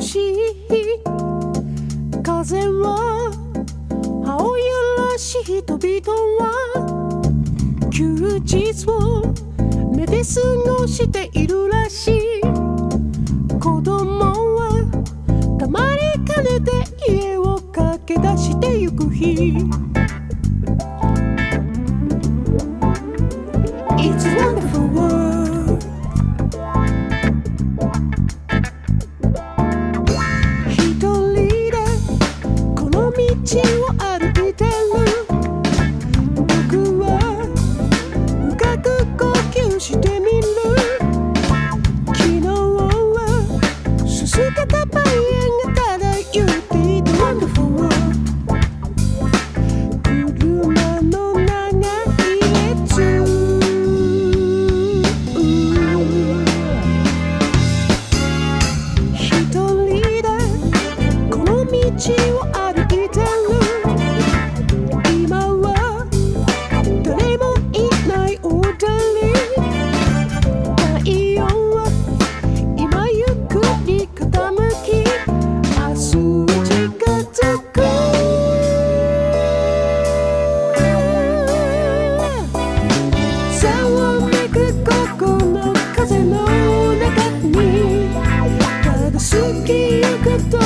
しい風は青ゆらしい人々は休日を目で過ごしているらしい。子供はたまりかねて家を駆け出してゆく日、 It's a wonderful world。 一人でこの道を歩いてる。僕は深く呼吸してみる。昨日はすすけたパインが漂っていた Wonderful world。 車の長い列、一人でこの道を歩いてる。今は誰もいないオーダリー。太陽は今ゆっくり傾き、明日は近づく。ざわめくここの風の中にただ過ぎゆくと